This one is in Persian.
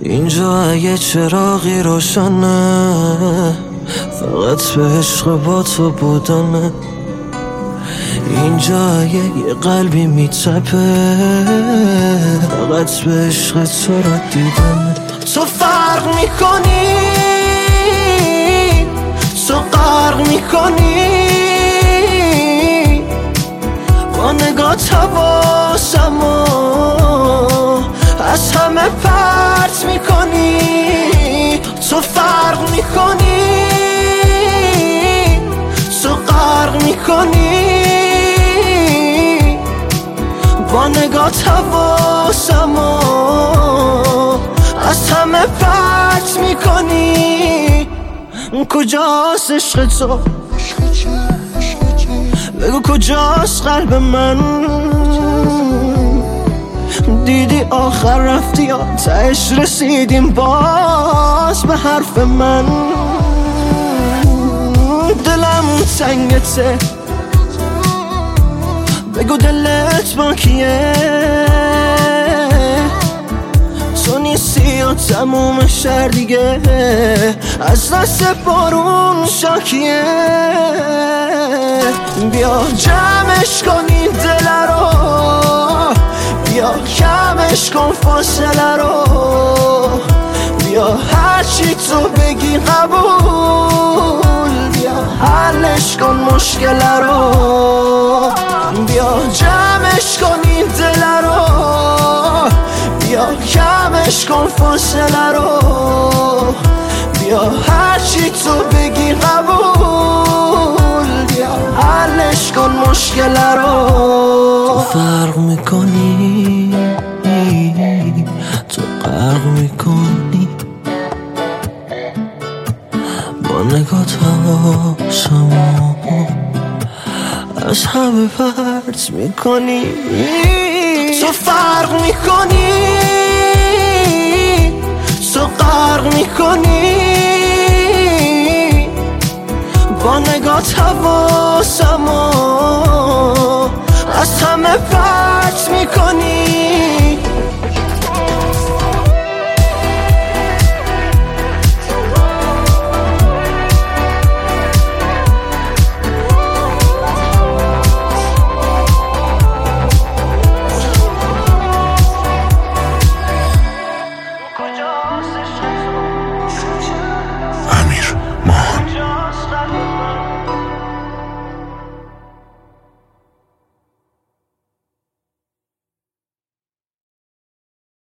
اینجا یه چراغی روشنه، فقط به عشق با تو بودنه. اینجا یه قلبی میتپه، فقط به عشق تو را دیدنه. تو فرق میکنی، تو غرق میکنی، با نگات حواسمو از همه پرت میکنی. تو فرق میکنی، تو غرق میکنی، با نگات حواسمو از همه پرت میکنی. کجاست عشق تو؟ بگو کجاست قلب من؟ دیدی آخر رفتی یا تهش رسیدیم باز به حرف من؟ دلم تنگته، بگو دلت با کیه؟ تو نیستی یا تموم شهر دیگه از دست بارون شاکیه. بیا جمعش کن این دل رو، بیا کمش کن فاصله رو، بیا هرچی تو بگی قبول، بیا حلش کن مشکل رو، بیا جمعش کن این دل رو، بیا کمش کن فاصله رو، بیا هرچی تو بگی قبول، بیا حلش کن مشکل رو. تو فرق میکنی، تو غرق میکنی، با نگات حواسمو از همه پرت میکنی. تو فرق میکنی، تو غرق میکنی، با نگات حواسمو